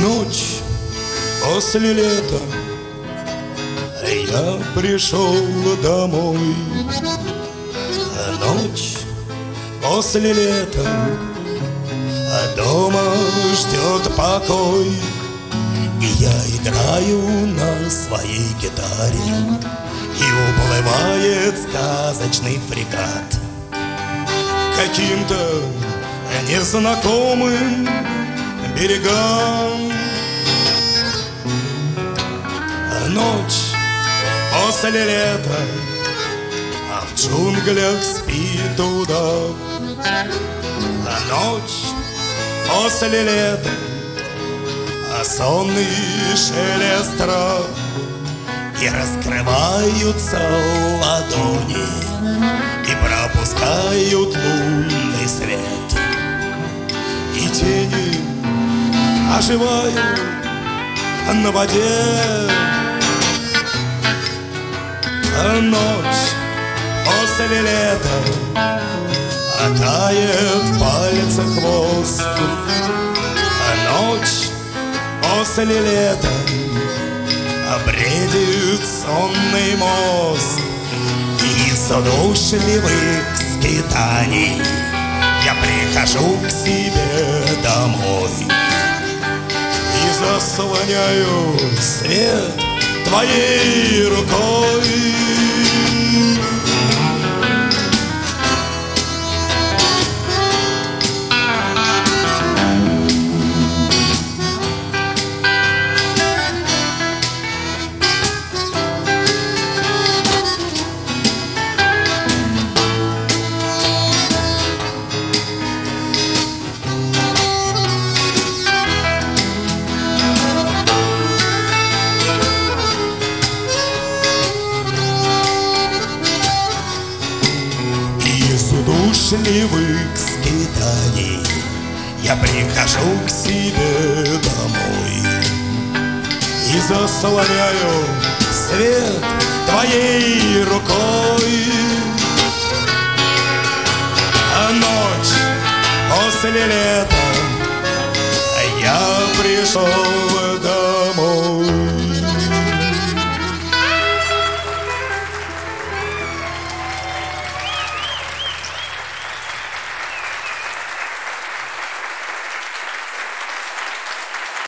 Ночь после лета, я пришел домой. Ночь после лета, дома ждет покой. И я играю на своей гитаре, и уплывает сказочный фрегат каким-то незнакомым берегам. Ночь после лета, а в джунглях спит удав. Ночь после лета, а сонный шелест трав. И раскрываются ладони, и пропускают лунный свет. И тени оживают на воде. Ночь после лета, тает в пальцах воск. Ночь после лета, бредит сонный мозг. Из удушливых скитаний я прихожу к себе домой и заслоняю свет твоей рукой. Удушливых скитаний я прихожу к себе домой и заслоняю свет твоей рукой. Ночь после лета, я пришел